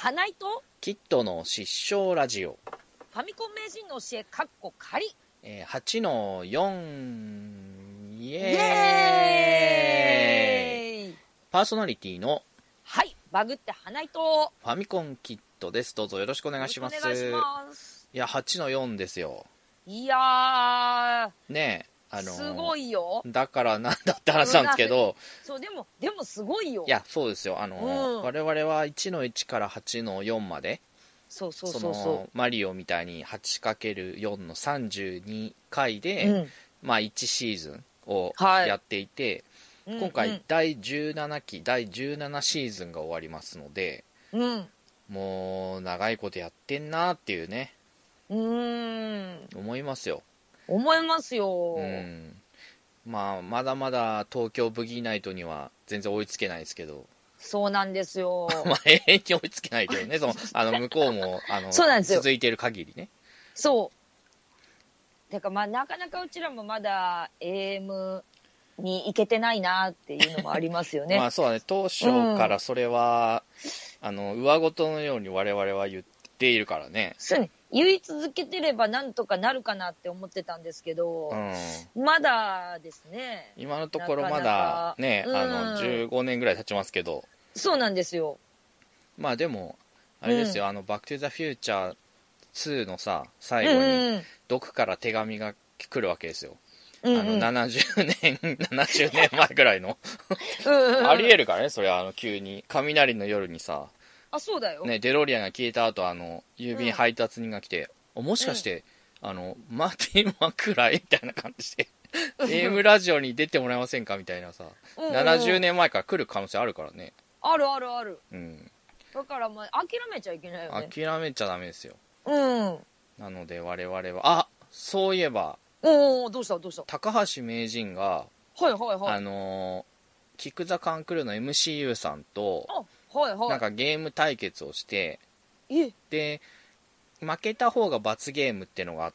花井とキットの失笑ラジオ、 ファミコン名人の教えかっこ仮、 8の4、イイエーイ。 エーイ。 パーソナリティのはい、バグって花井とファミコンキットです。どうぞよろしくお願いします。 お願いします。 いや、8の4ですよ。 いやねえ、 すごいよ。 だからなんだって話なんですけど、 そうでもすごいよ。 いや、そうですよ。我々は1の1から8の4まで、 そうそのマリオみたいに 8×4 の32回で、まあ1シーズンをやっていて、今回第17期、第17シーズンが終わりますので、もう長いことやってんなっていうね、思いますよ。 思いますよ。 まあ、まだまだ東京ブギーナイトには全然追いつけないですけど、 そうなんですよ。 まあ永遠に追いつけないけどね、向こうもそうなんですよ。 続いている限りね。 そう。だからまあなかなかうちらもまだ AM に行けてないなっていうのもありますよね。 まあそうだね、当初からそれは、上事のように我々は言っているからね。 そうね。言い続けてればなんとかなるかなって思ってたんですけど、まだですね。 今のところまだね、15年ぐらい経ちますけど。 そうなんですよ。 まあでも、あれですよ、バックトゥザフューチャー2のさ、最後に、毒から手紙が来るわけですよ。70年前ぐらいの。ありえるからね、それは急に。雷の夜にさ、 あ、そうだよ。 ね、デロリアンが消えた後、郵便配達人が来て、もしかして、マーティン・マクライみたいな感じで、AM ラジオに出てもらえませんかみたいなさ、70年前から来る可能性あるからね。 ある。だからまあ、諦めちゃいけないよね。 諦めちゃダメですよ。なので我々は、そういえば、 どうした高橋名人が、キック・ザ・カンクルーの MCU さんと、なんかゲーム対決をして、で、負けた方が罰ゲームってのがあって、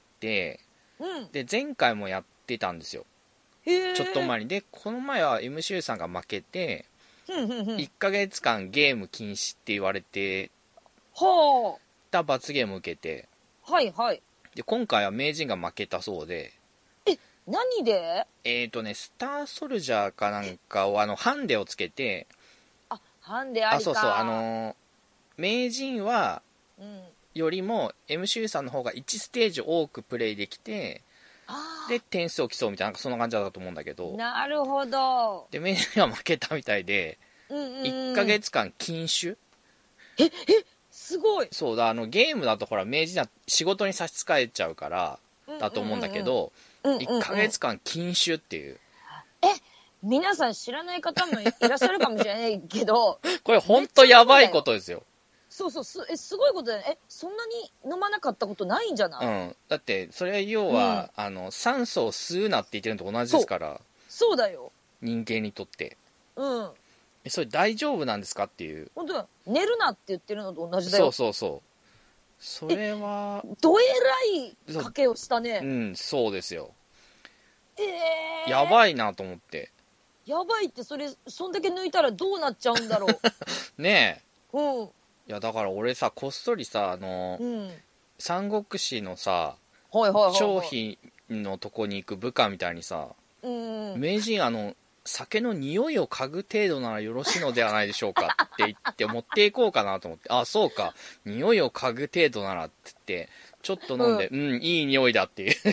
で、前回もやってたんですよ。ちょっと前に。で、この前は MCU さんが負けて、1ヶ月間ゲーム禁止って言われてた罰ゲームを受けて、で、今回は名人が負けたそうで、 何で？ スターソルジャーかなんかをハンデをつけて、 ハンデありか。 そう名人は、よりも MCU さんの方が1ステージ多くプレイできて、で点数を競うみたいな、なんかそんな感じだったと思うんだけど、 なるほど。 で名人は負けたみたいで、1ヶ月間禁酒。 すごい。 そうだ、ゲームだとほら名人は仕事に差し支えちゃうからだと思うんだけど、1ヶ月間禁酒っていう。 皆さん知らない方もいらっしゃるかもしれないけどこれほんとやばいことですよ。 そうすごいことだよね。そんなに飲まなかったことないんじゃない？ だってそれは要は、酸素を吸うなって言ってるのと同じですから。 そうだよ。 人間にとってそれ大丈夫なんですかっていう。 本当だ。寝るなって言ってるのと同じだよ。 そうそれはどえらい賭けをしたね。 そうですよ。やばいなと思って。 やばいって、そんだけ抜いたらどうなっちゃうんだろう。 ねえ。いやだから俺さ、こっそりさ、三国志のさ、張飛のとこに行く部下みたいにさ、名人酒の匂いを嗅ぐ程度ならよろしいのではないでしょうかって言って持っていこうかなと思って、そうか、匂いを嗅ぐ程度ならって言ってちょっと飲んで、いい匂いだっていう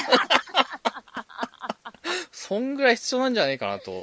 そんぐらい必要なんじゃないかなと。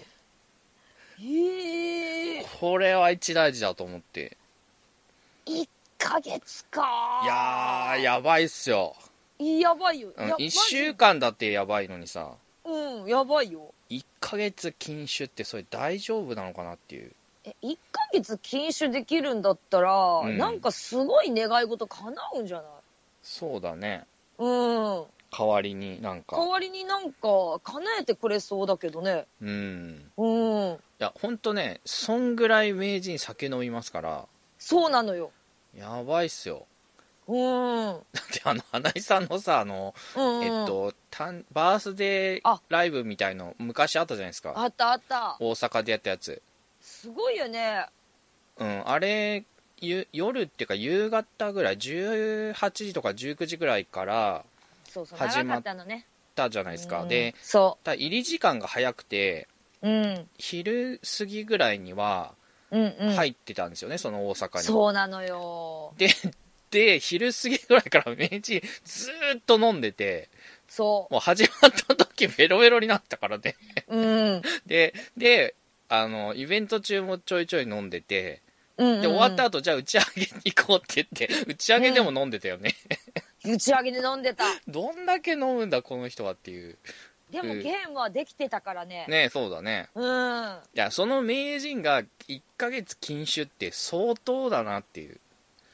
これは一大事だと思って。 1ヶ月か。 いやー、やばいっすよ。 やばいよ。 1週間だってやばいのにさ。 やばいよ。 1ヶ月禁酒ってそれ大丈夫なのかなっていう。 1ヶ月禁酒できるんだったら、なんかすごい願い事叶うんじゃない？ そうだね。代わりになんか叶えてくれそうだけどね。 いやほんとね、そんぐらい名人酒飲みますから。 そうなのよ。 やばいっすよ。 だって花井さんのさ、バースデーライブみたいの昔あったじゃないですか。 あった。 大阪でやったやつ。 すごいよね。 あれ夜っていうか夕方ぐらい、18時とか19時ぐらいから始まったじゃないですか。で、入り時間が早くて、昼過ぎぐらいには入ってたんですよね、その大阪に。 そうなのよ。 で昼過ぎぐらいから明治ずーっと飲んでて、 もう始まった時ベロベロになったからね。でイベント中もちょいちょい飲んでて、で終わった後じゃあ打ち上げに行こうって言って打ち上げでも飲んでたよね、 打ち上げで飲んでた。 どんだけ飲むんだこの人はっていう。 でもゲームはできてたからね。 ね、そうだね。いや、その名人が1ヶ月禁酒って相当だなっていう。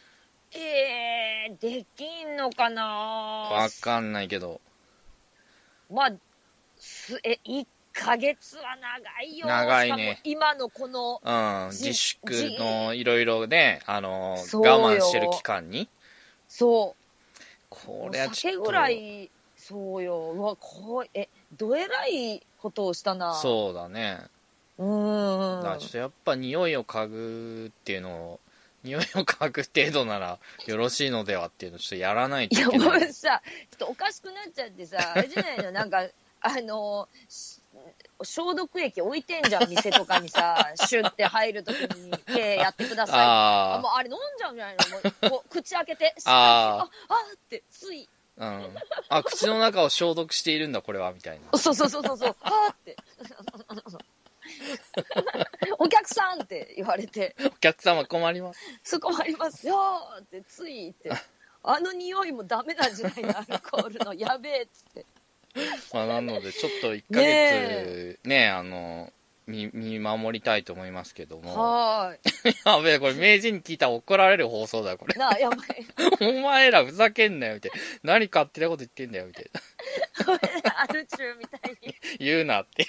できんのかな。 わかんないけど。 まあ、1ヶ月は長いよ。 長いね。 今のこの、 自粛のいろいろね、我慢してる期間に。 そう。 これはちょっと。 酒ぐらい、そうよ。うわ、どえらいことをしたな。 そうだね。だからちょっとやっぱ匂いを嗅ぐっていうのを、匂いを嗅ぐ程度ならよろしいのではっていうのをちょっとやらないといけない。 いや、もうさ、ちょっとおかしくなっちゃってさ、あれじゃないの、なんか、消毒液置いてんじゃん、店とかにさ、シュッて入るときに手やってください。もうあれ飲んじゃうんじゃないの、もう口開けて、ってつい。 口の中を消毒しているんだこれはみたいな。 そうってお客さんって言われて、 お客様困ります。 困りますよってついって、あの匂いもダメなんじゃないの、アルコールの、やべえっつって。 なのでちょっと1ヶ月ね、見守りたいと思いますけども。やべえ、これ名人に聞いたら怒られる放送だよこれ。 やばい。 お前らふざけんなよみたいな。何勝手なこと言ってんだよみたいな。 アルチューみたいに言うなって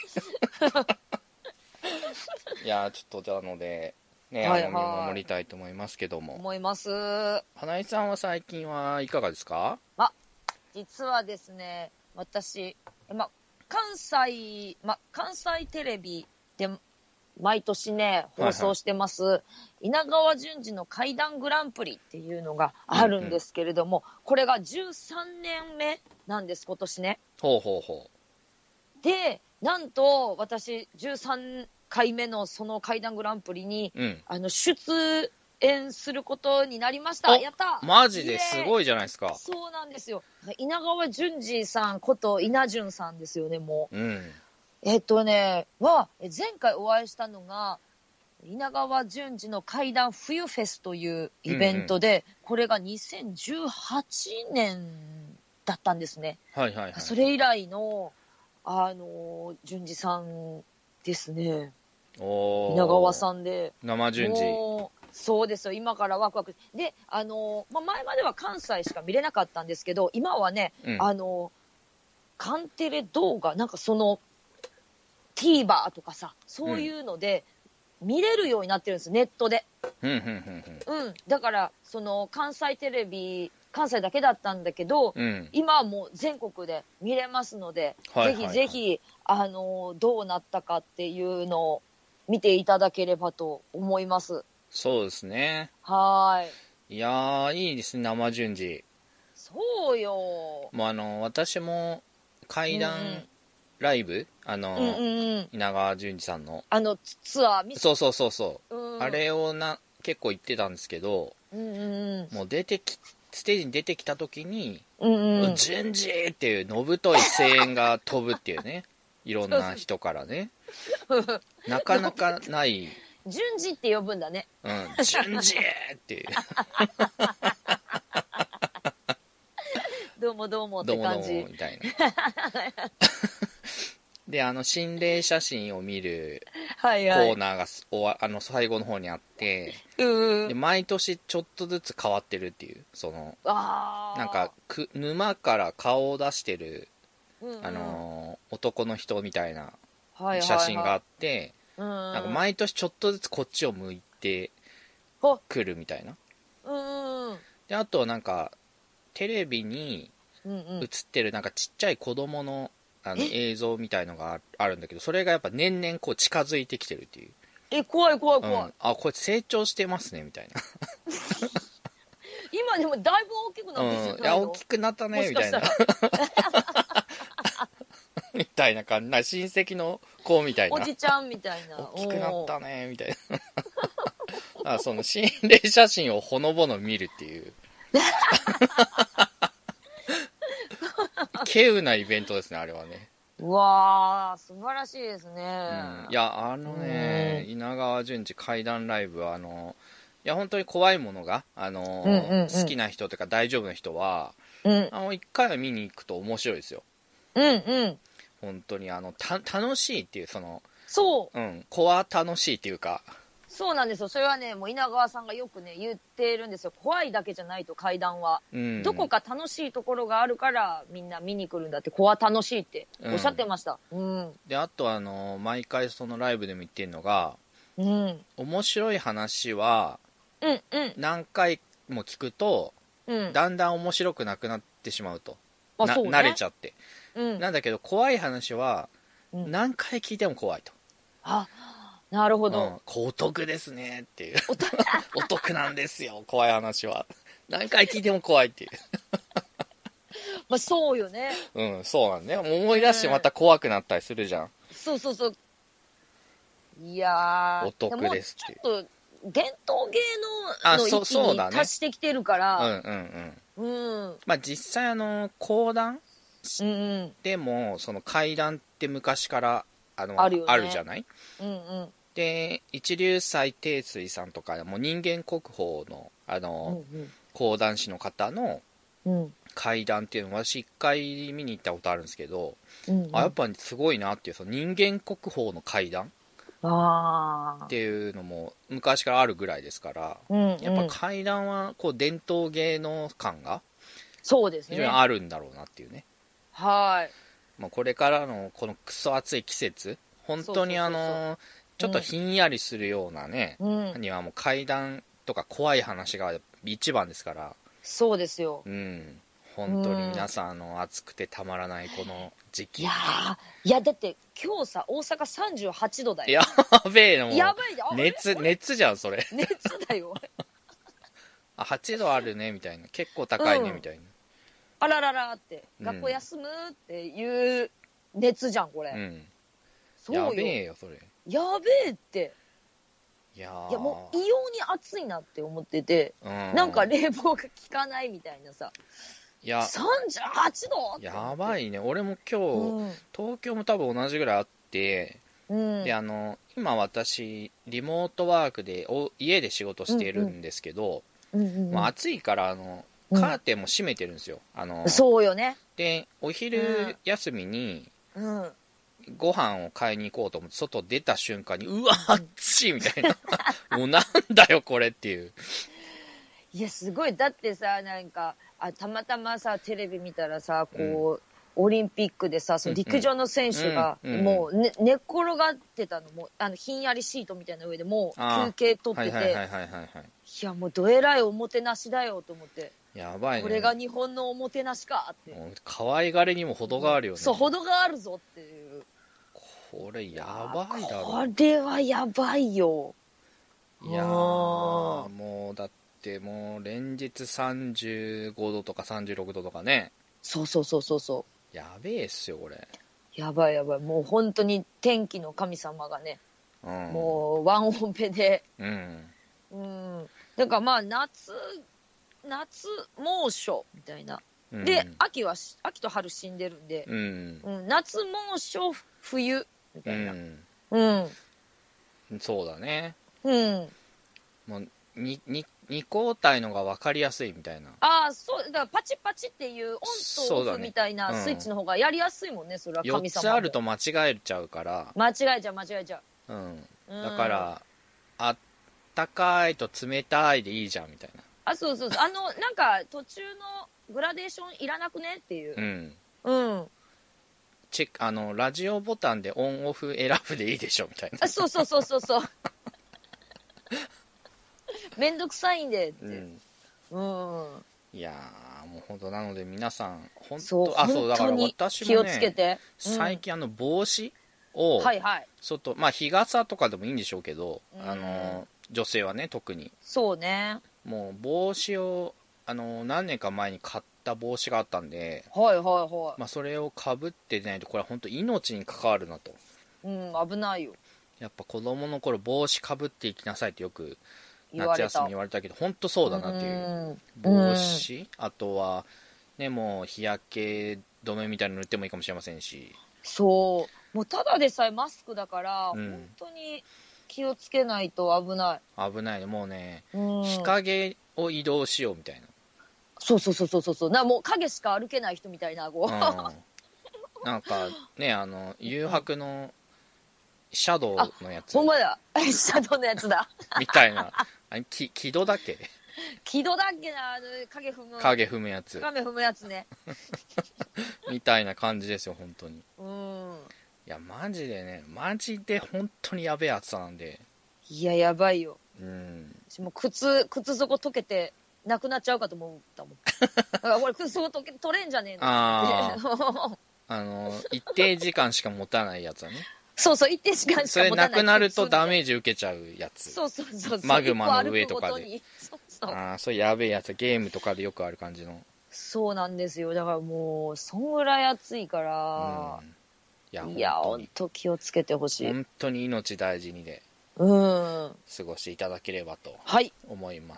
いやちょっとなのでね、見守りたいと思いますけども。 思います。 花井さんは最近はいかがですか？ 実はですね、私、関西テレビで毎年ね、放送してます、稲川淳二の怪談グランプリっていうのがあるんですけれども、これが13年目なんです、今年ね。で、なんと、私、13回目のその怪談グランプリに、出演することになりました。やった! マジですごいじゃないですか。 そうなんですよ。稲川淳二さんこと稲淳さんですよね、もう。前回お会いしたのが、稲川淳二の怪談冬フェスというイベントで、これが2018年だったんですね。それ以来の、淳二さんですね。稲川さんで。 生淳二。 そうですよ。今からワクワク。で、前までは関西しか見れなかったんですけど、今はね、カンテレ動画、なんかその、TVer とかさ、そういうので、見れるようになってるんです、ネットで。だから、その、関西テレビ、関西だけだったんだけど、今はもう全国で見れますので、ぜひぜひ、どうなったかっていうのを見ていただければと思います。 そうですね。いやー、いいですね、生順次。 そうよ。 もう私も怪談ライブ、稲川淳二さんのツアーそう、あれを結構行ってたんですけど、もうステージに出てきた時に淳二っていうのぶとい声援が飛ぶっていうねいろんな人からねなかなかない順次って呼ぶんだね。 順次っていう。 どうもどうもって感じ。 どうもみたいな。で、心霊写真を見るコーナーが、最後の方にあって、で、毎年ちょっとずつ変わってるっていう、なんか、沼から顔を出してる、男の人みたいな写真があって、なんか毎年ちょっとずつこっちを向いてくるみたいな。であとなんかテレビに映ってるなんかちっちゃい子供の映像みたいのがあるんだけど、それがやっぱ年々こう近づいてきてるっていう。 怖い怖い怖い。 あ、これ成長してますね、みたいな。 今でもだいぶ大きくなってきてないの？ いや、大きくなったね、みたいな。みたいな感じな、親戚の子みたいな。 おじちゃんみたいな。 大きくなったね、みたいな。その心霊写真をほのぼの見るっていう。稀有なイベントですね、あれはね。 うわー、素晴らしいですね。 いや、稲川淳二怪談ライブは、いや、本当に怖いものが、好きな人というか大丈夫な人は、一回は見に行くと面白いですよ。本当に、楽しいっていう、 そう。 怖楽しいっていうか。 そうなんですよ。それはね、もう稲川さんがよくね、言ってるんですよ。怖いだけじゃないと、怪談は。どこか楽しいところがあるから、みんな見に来るんだって、怖楽しいっておっしゃってました。 で、あと毎回そのライブでも言ってるのが、面白い話は、何回も聞くと、だんだん面白くなくなってしまうと。慣れちゃって。なんだけど、怖い話は、何回聞いても怖いと。 なるほど。 お得ですねっていう。お得なんですよ、怖い話は。何回聞いても怖いっていう。 まあそうよね。 そうなんだよ。思い出してまた怖くなったりするじゃん。 そうそうそう。いやー。 お得ですっていう。 ちょっと、伝統芸能の域に達してきてるから。まあ実際講談でも、その怪談って昔からあるじゃない？で、一流斎貞水さんとかも人間国宝の講談師の方の怪談っていうのを私一回見に行ったことあるんですけど、やっぱすごいなっていう、その人間国宝の怪談っていうのも昔からあるぐらいですから、やっぱ怪談はこう伝統芸能感がそうですね、 非常にあるんだろうなっていうね。 はい。 これからのこのクソ暑い季節、本当にちょっとひんやりするようなね、にはもう怪談とか怖い話が一番ですから。 そうですよ。 本当に皆さん暑くてたまらないこの時期。 いやだって今日さ、大阪38度だよ。 やべえの。 やばいじゃん。熱じゃん、それ。 熱だよ。 8度あるね、みたいな。結構高いね、みたいな。 あらららって、学校休むっていう熱じゃん、これ。 そうよ。やべえよ、それ。 やべえって。いやもう異様に暑いなって思ってて、なんか冷房が効かないみたいなさ。いや、38度やばいね。俺も今日、東京も多分同じぐらいあって、で、今私、リモートワークで家で仕事してるんですけど、暑いからカーテンも閉めてるんですよ。 そうよね。 で、お昼休みに、ご飯を買いに行こうと思って外出た瞬間に、うわ暑いみたいなもうなんだよこれっていう。 いやすごい。だってさ、なんかたまたまさテレビ見たらさ、こう、オリンピックでさ、その陸上の選手がもう、寝っ転がってたのもひんやりシートみたいな上でもう休憩取ってて、いやもうどえらいおもてなしだよと思って。 やばいね。 これが日本のおもてなしかって。 可愛がりにも程があるよね。 そう、程があるぞっていう。 これやばいだろ。 これはやばいよ。 いやー、もうだってもう連日35度とか36度とかね。 そう。 やべえっすよこれ。 やばい。もう本当に天気の神様がね、もうワンオペで。だからまあ夏猛暑みたいな。で、秋と春死んでるんで、夏猛暑冬みたいな。 そうだね。もう2交代のが分かりやすいみたいな。そう。 だからパチパチっていうオンとオフみたいなスイッチの方がやりやすいもんね、それは神様も。 4つあると間違えちゃうから。 間違えちゃう。 だから、あったかいと冷たいでいいじゃんみたいな。 そう。なんか途中のグラデーションいらなくねっていう。 ラジオボタンでオンオフ選ぶでいいでしょみたいな。 そう。めんどくさいんでって。 いやー、もう本当なので皆さん、 そうだから私もね、 気をつけて。最近帽子を、 はいはい、 外、まあ日傘とかでもいいんでしょうけど、女性はね特にそうね、 もう帽子を何年か前に買った帽子があったんで、 はいはいはい、 まあ、それをかぶってないとこれは本当命に関わるなと。 うん、危ないよ。 やっぱ子供の頃帽子かぶっていきなさいってよく夏休みに言われたけど本当そうだなっていう。帽子、あとはね、もう日焼け止めみたいなの塗ってもいいかもしれませんし、 そうもうただでさえマスクだから、本当に気をつけないと危ない。 危ないね、もうね、日陰を移動しようみたいな。 そうもう影しか歩けない人みたいな、 なんかね、誘白のシャドウのやつ、 ほんまだシャドウのやつだみたいな、木戸だっけ、 木戸だっけな、影踏むやつねみたいな感じですよ本当に。いやマジでね、マジで本当にやべえ暑さなんで。 いややばいよ。もう靴底溶けてなくなっちゃうかと思ったもんだからこれ靴底取れんじゃねえの一定時間しか持たないやつはねそう一定時間しか持たない、 それなくなるとダメージ受けちゃうやつ。マグマの上とかで。それやべえやつ、ゲームとかでよくある感じの。 そうなんですよ。だからもうそんぐらい暑いから、いや本当気をつけてほしい。 本当に命大事にで過ごしていただければと思います。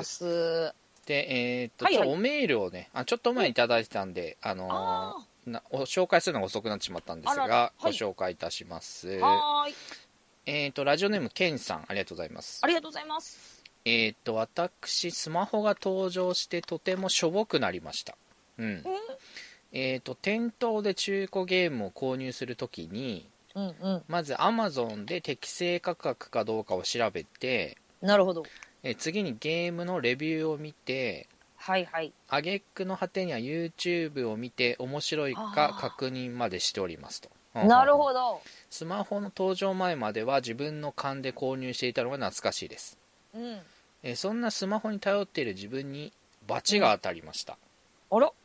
で、おメールをね、ちょっと前にいただいてたんで、紹介するのが遅くなってしまったんですが、ご紹介いたします。ラジオネームケンさん、ありがとうございます。 ありがとうございます。 私スマホが登場してとてもしょぼくなりました。店頭で中古ゲームを購入するときに、まず Amazon で適正価格かどうかを調べて、 なるほど。 次にゲームのレビューを見て、挙句の果てには YouTube を見て面白いか確認までしておりますと。 なるほど。 スマホの登場前までは自分の勘で購入していたのが懐かしいです。そんなスマホに頼っている自分に罰が当たりました。 あら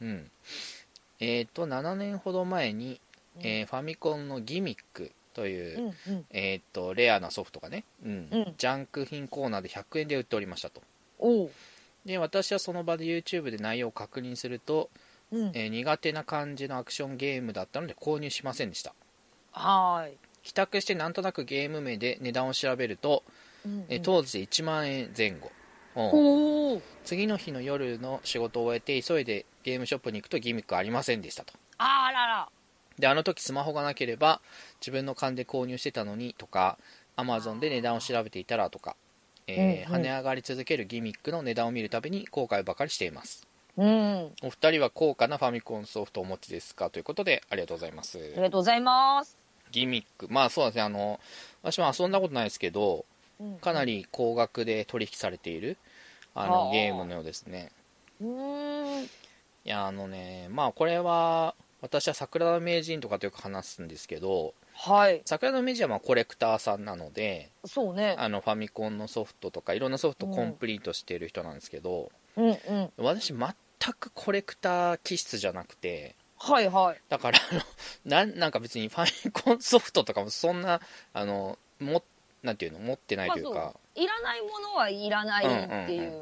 7年ほど前に、ファミコンのギミックという、レアなソフトがね、ジャンク品コーナーで100円で売っておりましたと。で私はその場で YouTube で内容を確認すると、苦手な感じのアクションゲームだったので購入しませんでした。帰宅してなんとなくゲーム名で値段を調べると、当時で1万円前後。次の日の夜の仕事を終えて急いでゲームショップに行くとギミックありませんでしたと。であの時スマホがなければ自分の勘で購入してたのにとか、 Amazon で値段を調べていたらとか、跳ね上がり続けるギミックの値段を見るたびに後悔ばかりしています。お二人は高価なファミコンソフトをお持ちですか、ということでありがとうございます。 ありがとうございます。 ギミック、まあそうですね、私も遊んだことないですけど、かなり高額で取引されているゲームのようですね。いやまあこれは私は桜田名人とかとよく話すんですけど、桜田名人はまあコレクターさんなので、 そうね、 ファミコンのソフトとかいろんなソフトをコンプリートしている人なんですけど、私全くコレクター気質じゃなくて、だからなんか別にファミコンソフトとかもそんななんていうの持ってないというか、 いらないものはいらないっていう、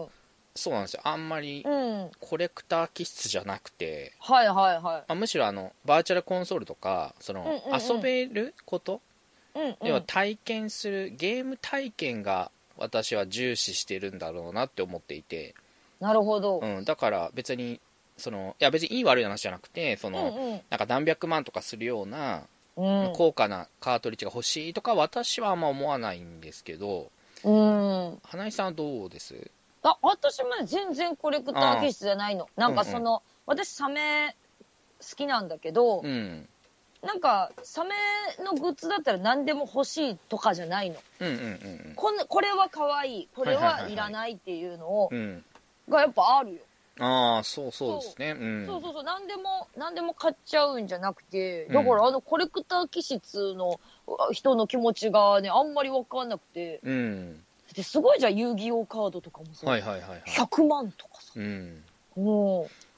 そうなんですよ。あんまりコレクター気質じゃなくて、むしろバーチャルコンソールとか遊べること、要は体験するゲーム体験が私は重視してるんだろうなって思っていて。 なるほど。 だから別にいや別にいい悪い話じゃなくて、なんか何百万とかするような高価なカートリッジが欲しいとか私はあんま思わないんですけど、花井さんはどうです？ 私も全然コレクター気質じゃないの。なんか私サメ好きなんだけど、なんかサメのグッズだったら何でも欲しいとかじゃないの。これは可愛い、これはいらないっていうのをがやっぱあるよ。 そうですね。 そう何でも買っちゃうんじゃなくて、だからコレクター気質の人の気持ちがねあんまり分かんなくて、すごいじゃん、遊戯王カードとかもさ、100万とかさ、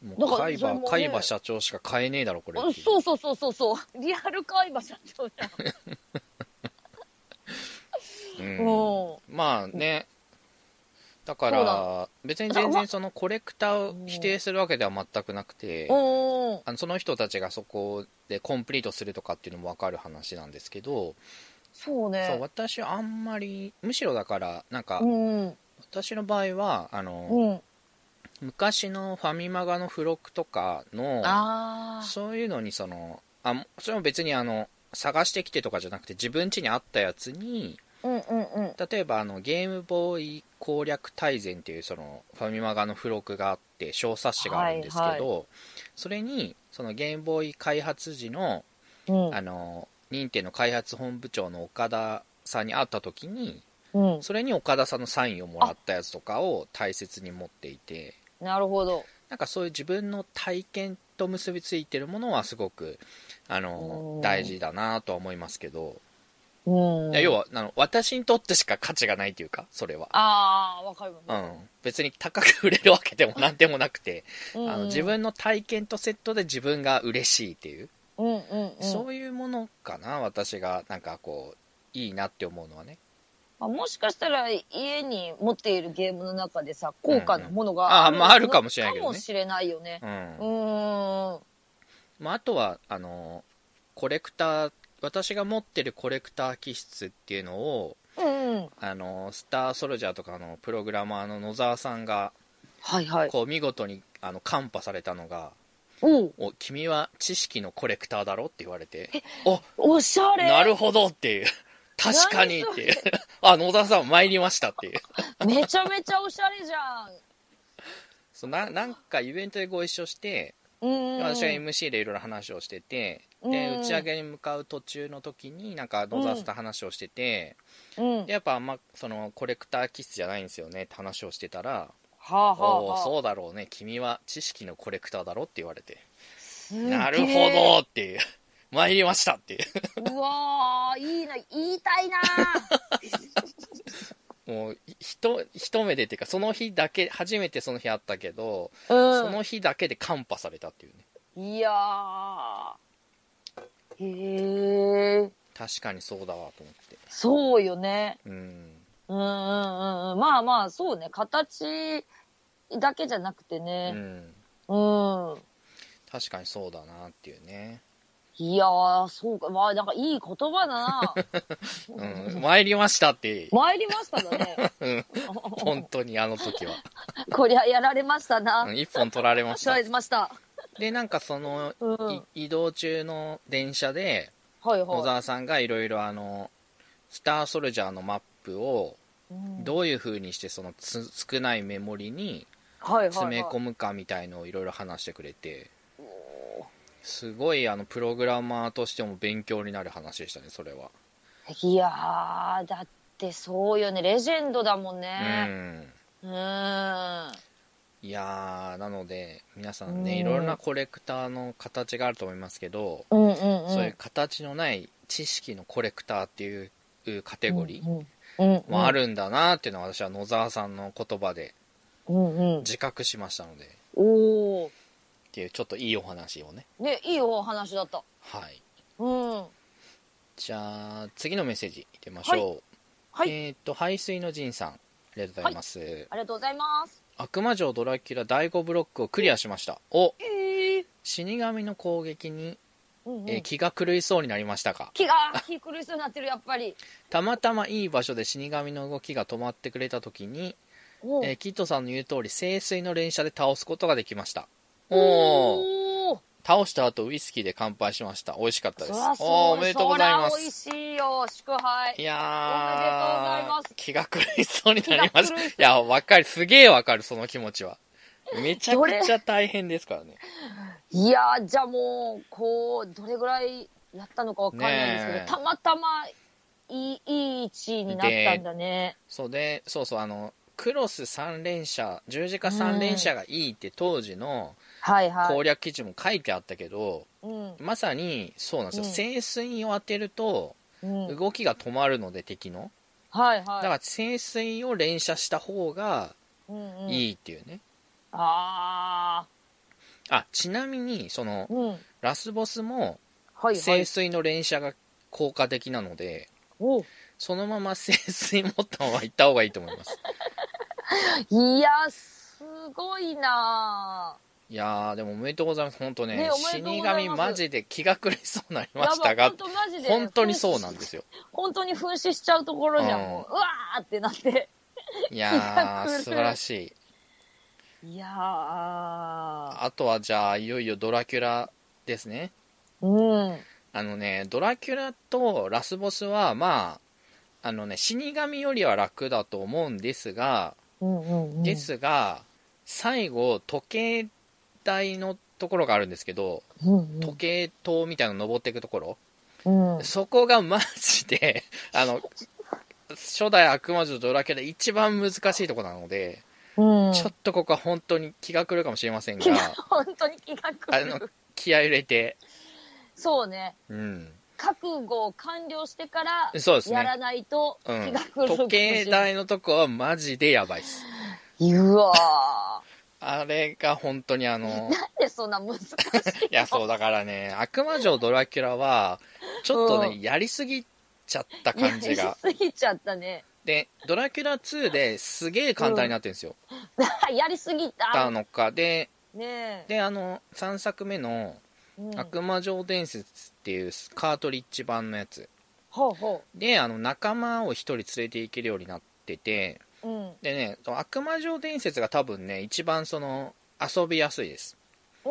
もう海馬社長しか買えねえだろこれ。 そうリアル海馬社長じゃん。まあね、だから別に全然そのコレクターを否定するわけでは全くなくて、その人たちがそこでコンプリートするとかっていうのも分かる話なんですけど、 そうね、 私はあんまり、むしろだからなんか、私の場合は昔のファミマガの付録とかのそういうのにそれも別に探してきてとかじゃなくて自分家にあったやつに、例えばゲームボーイ攻略大全っていうそのファミマガの付録があって小冊子があるんですけど、それにそのゲームボーイ開発時の、任天の開発本部長の岡田さんに会った時に、それに岡田さんのサインをもらったやつとかを大切に持っていて、 なるほど。 なんかそういう自分の体験と結びついてるものはすごく大事だなとは思いますけど、要は私にとってしか価値がないというか、それはわかる。 別に高く売れるわけでもなんでもなくて、自分の体験とセットで自分が嬉しいっていう、そういうものかな、私がなんかこういいなって思うのはね。 もしかしたら家に持っているゲームの中でさ、高価なものがあるかもしれないけどね。 かもしれないよね。 あとはコレクター、私が持ってるコレクター気質っていうのを、スターソルジャーとかのプログラマーの野沢さんが、こう見事にカンパされたのが、君は知識のコレクターだろって言われて、 おしゃれ、 なるほどっていう、確かにっていう、野沢さん参りましたっていうめちゃめちゃおしゃれじゃん。 なんかイベントでご一緒して、私が MC でいろいろ話をしてて、で打ち上げに向かう途中の時になんか野沢さんと話をしてて、でやっぱそのコレクター気質じゃないんですよねって話をしてたら、そうだろうね、君は知識のコレクターだろって言われて、なるほどっていう、参りましたっていううわー、いいな、言いたいなもう一目でっていうか、その日だけ、初めてその日あったけど、その日だけでカンパされたっていうね。いやー、へー、 確かにそうだわと思って。 そうよね。まあまあそうね、形だけじゃなくてね。 確かにそうだなっていうね。 いやー、そうか。まあ、なんかいい言葉だな。 参りましたって。 参りましただね。 本当にあの時は。 こりゃやられましたな。 一本取られました。 取られました。 で、なんかその、移動中の電車で、野沢さんがいろいろスターソルジャーのマップを、どういう風にしてその少ないメモリに詰め込むかみたいのをいろいろ話してくれて、すごいプログラマーとしても勉強になる話でしたね、それは。 いやー、だってそうよね、レジェンドだもんね。 いやー、なので皆さんね、いろいろなコレクターの形があると思いますけど、そういう形のない知識のコレクターっていうカテゴリーもあるんだなっていうのは、私は野沢さんの言葉で自覚しましたので、っていうちょっといいお話をね。 いいお話だった。 はい。じゃあ次のメッセージいってみましょう。排水の陣さん、ありがとうございます。 ありがとうございます。 悪魔城ドラキュラ第5ブロックをクリアしました。死神の攻撃に、気が狂いそうになりましたか？ 気狂いそうになってる、やっぱり。 たまたまいい場所で死神の動きが止まってくれた時に、キッドさんの言う通り聖水の連射で倒すことができました。倒した後ウイスキーで乾杯しました。美味しかったです。おめでとうございます。 美味しいよ、祝杯。 いやー、おめでとうございます。 気が狂いそうになりました。いや、わかる、すげえわかる、その気持ちは。めちゃくちゃ大変ですからね。 いやー、じゃあもう、どれぐらいやったのかわかんないんですけど、たまたまいい位置になったんだね。 そうクロス3連射、十字架3連射がいいって当時の攻略記事も書いてあったけど、まさにそうなんですよ。聖水を当てると動きが止まるので、敵の。だから聖水を連射した方がいいっていうね。 ちなみにその、ラスボスもはいはい、 聖水の連射が効果的なので、そのまま聖水持ったまま行った方がいいと思います。 いや、すごいなぁ。 いやー、でもおめでとうございます。本当ね、死神マジで気が狂いそうになりましたが、本当にそうなんですよ。 本当に噴死しちゃうところじゃん、もう。うわーってなって。 いやー、素晴らしい。いやー。 あとはじゃあ、いよいよドラキュラですね。 ドラキュラとラスボスは、まあ、死神よりは楽だと思うんですが、ですが、最後、時計台のところがあるんですけど、時計塔みたいなの登っていくところ、そこがマジで初代悪魔女ドラキュラ一番難しいところなので、ちょっとここは本当に気が狂うかもしれませんが、 本当に気が狂う。 気合い入れて、 そうね、覚悟を完了してからやらないと気が狂う。 時計台のとこはマジでやばいっす。 うわー。 あれが本当になんでそんな難しいの？ いや、そうだからね、悪魔女ドラキュラは、ちょっとね、やりすぎちゃった感じが。 やりすぎちゃったね。 で、ドラキュラ2ですげえ簡単になってるんですよ。 やりすぎたのか。で、 ね、 で、3作目の、悪魔城伝説っていうカートリッジ版のやつ。で、仲間を一人連れて行けるようになってて、でね、悪魔城伝説が多分ね、一番遊びやすいです。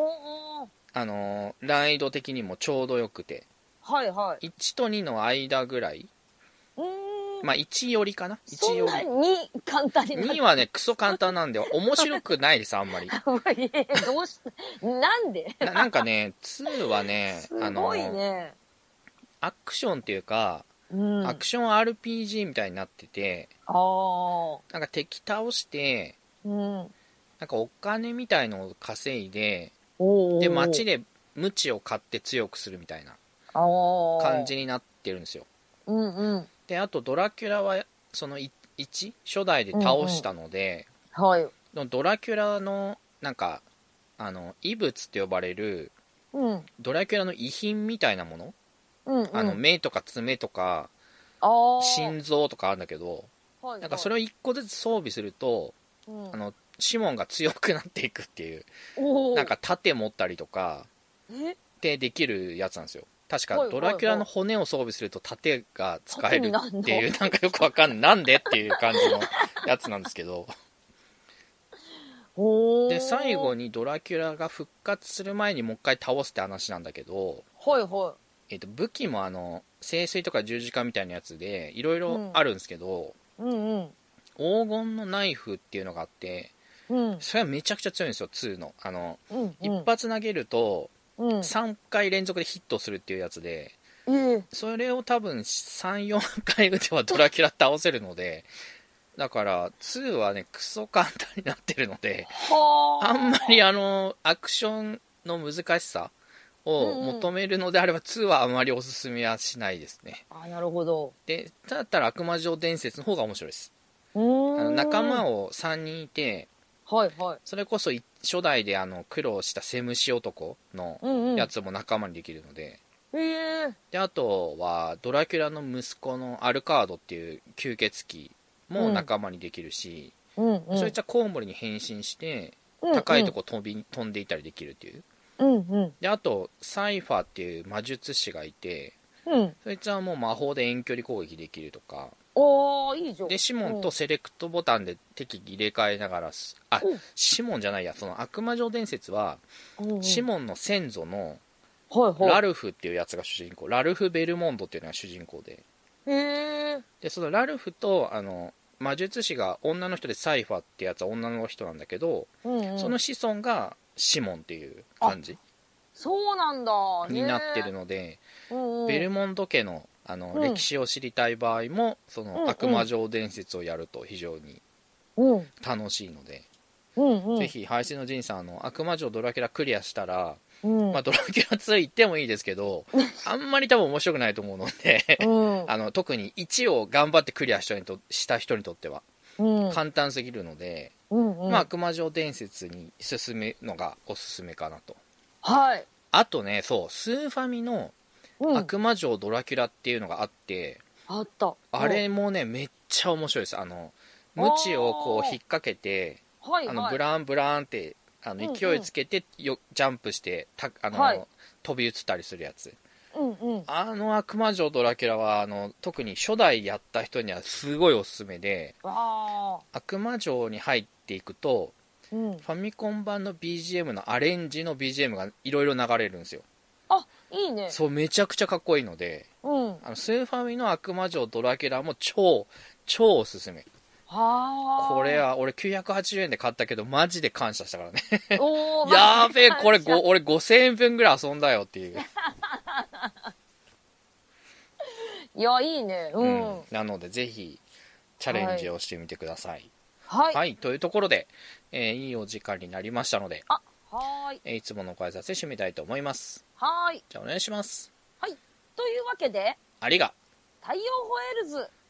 難易度的にもちょうどよくて。1と2の間ぐらい。まあ1よりかな。1より。 そんなに簡単になる。 2はね、クソ簡単なんで、面白くないです、あんまり。 どうして、なんでなんかね、2はね、 すごいね。 アクションっていうか、アクション RPG みたいになってて、なんか敵倒して、なんかお金みたいのを稼いで、で、街で無知を買って強くするみたいな感じになってるんですよ。で、あとドラキュラは、その1、初代で倒したので、ドラキュラの、なんか、異物って呼ばれる、ドラキュラの遺品みたいなもの、目とか爪とか、心臓とかあるんだけど、なんかそれを1個ずつ装備すると、シモンが強くなっていくっていう、なんか盾持ったりとか、でできるやつなんですよ。確かドラキュラの骨を装備すると盾が使えるっていう、なんかよくわかんない、なんでっていう感じのやつなんですけど、で最後にドラキュラが復活する前にもう一回倒すって話なんだけど、武器も聖水とか十字架みたいなやつでいろいろあるんですけど、黄金のナイフっていうのがあって、それはめちゃくちゃ強いんですよ。2の一発投げると3回連続でヒットするっていうやつで、それを多分 3,4 回打てばドラキュラ倒せるので、だから2はねクソ簡単になってるので、あんまりアクションの難しさを求めるのであれば2はあまりおすすめはしないですね。 なるほど。 で、だったら悪魔城伝説の方が面白いです。仲間を3人いて、それこそ初代で苦労したセムシ男のやつも仲間にできるので、であとはドラキュラの息子のアルカードっていう吸血鬼も仲間にできるし、そいつはコウモリに変身して高いとこ飛んでいたりできるっていう、であとサイファーっていう魔術師がいて、そいつはもう魔法で遠距離攻撃できるとか、 いいじゃん。 でシモンとセレクトボタンで適宜入れ替えながら、シモンじゃないや、その悪魔城伝説は、シモンの先祖のラルフっていうやつが主人公、ラルフ・ベルモンドっていうのが主人公で、でそのラルフと魔術師が女の人でサイファーってやつは女の人なんだけど、その子孫がシモンっていう感じそうなんだになってるので、ベルモンド家の歴史を知りたい場合もその悪魔城伝説をやると非常に楽しいので、ぜひハイセのジンさん悪魔城ドラキュラクリアしたら、まあ、ドラキュラ2行ってもいいですけどあんまり多分面白くないと思うので特に1を頑張ってクリアした人にとっては簡単すぎるので、 まあ、悪魔城伝説に進むのがおすすめかなと。 はい。 あとね、そう、スーファミの悪魔城ドラキュラっていうのがあって、 あった。 あれもね、めっちゃ面白いです。鞭をこう引っ掛けて、ブランブランって、勢いつけてジャンプして、飛び移ったりするやつ。悪魔城ドラキュラは特に初代やった人にはすごいおすすめで、悪魔城に入っていくと、ファミコン版の BGM のアレンジの BGM がいろいろ流れるんですよ。 あ、いいね。 そう、めちゃくちゃかっこいいので、スーファミの悪魔城ドラキュラも超おすすめ。これは俺980円で買ったけどマジで感謝したからね。やーべえ、これ俺5000円分ぐらい遊んだよっていう。 いや、いいね。 なのでぜひチャレンジをしてみてください。 はい。 というところで、いいお時間になりましたので、 はい。 いつものご挨拶で締めたいと思います。 はい。 じゃあお願いします。 はい。というわけで、 ありが太陽ホエールズ